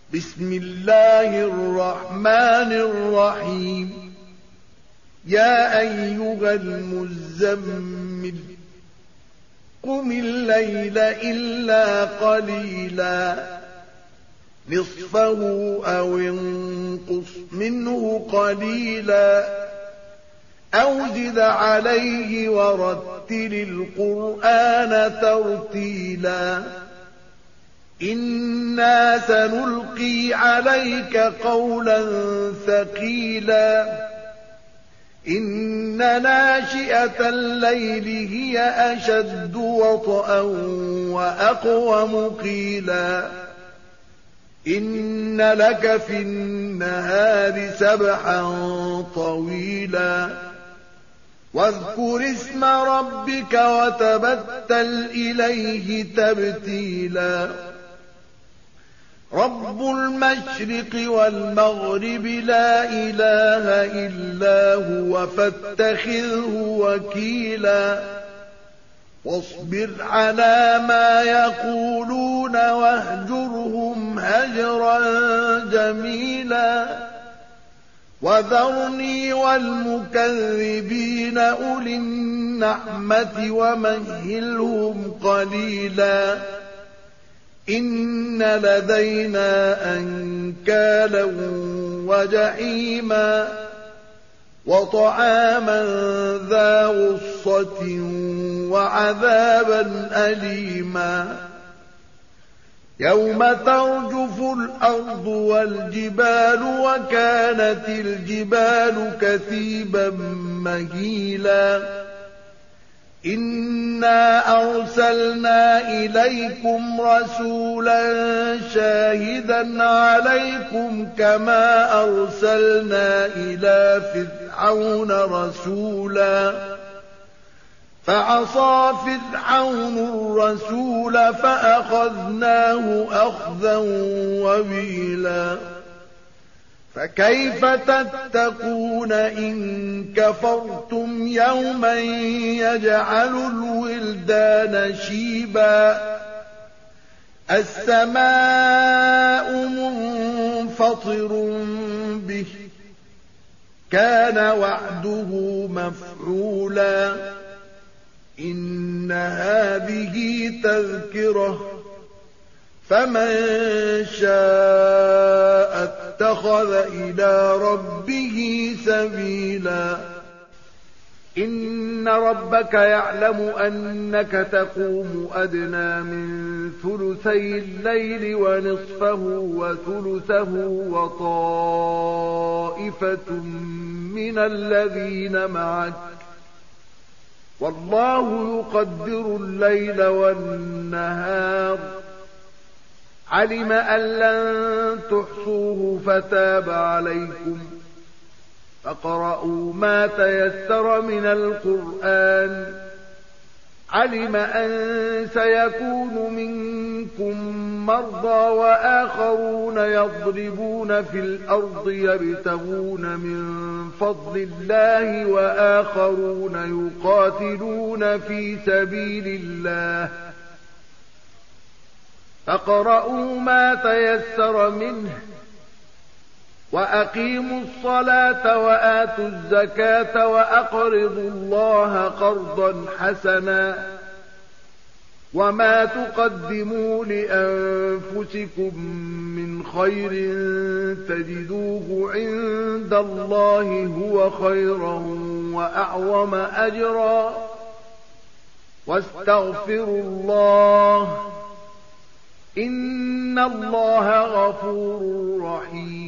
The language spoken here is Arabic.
بسم الله الرحمن الرحيم. يا أيها المزمل قم الليل إلا قليلا نصفه أو انقص منه قليلا أو زد عليه ورتل القرآن ترتيلا إنا سنلقي عليك قولا ثقيلا إن ناشئة الليل هي أشد وطئا وأقوم قيلا إن لك في النهار سبحا طويلا واذكر اسم ربك وتبتل إليه تبتيلا رب المشرق والمغرب لا إله إلا هو فاتخذه وكيلا واصبر على ما يقولون واهجرهم هجرا جميلا وذرني والمكذبين أولي النعمة ومهلهم قليلا إن لدينا أنكالا وجحيما وطعاما ذا غصة وعذابا أليما يوم ترجف الأرض والجبال وكانت الجبال كثيبا مهيلا إنا أرسلنا إليكم رسولا شاهدا عليكم كما أرسلنا إلى فرعون رسولا فعصى فرعون الرسول فأخذناه أخذا وبيلا فكيف تتقون إن كفرتم يوما يجعل الولدان شيبا السماء منفطر به كان وعده مفعولا إن هذه تذكرة فمن شاء اتخذ إلى ربه سبيلا إن ربك يعلم أنك تقوم أدنى من ثلثي الليل ونصفه وثلثه وطائفة من الذين معك والله يقدر الليل والنهار علم أن لن تحصوه فتاب عليكم فاقرؤوا ما تيسر من القرآن علم أن سيكون منكم مرضى وآخرون يضربون في الأرض يبتغون من فضل الله وآخرون يقاتلون في سبيل الله فاقرؤوا ما تيسر منه وأقيموا الصلاة وآتوا الزكاة وأقرضوا الله قرضا حسنا وما تقدموا لأنفسكم من خير تجدوه عند الله هو خيرا وأعظم أجرا واستغفروا الله إن الله غفور رحيم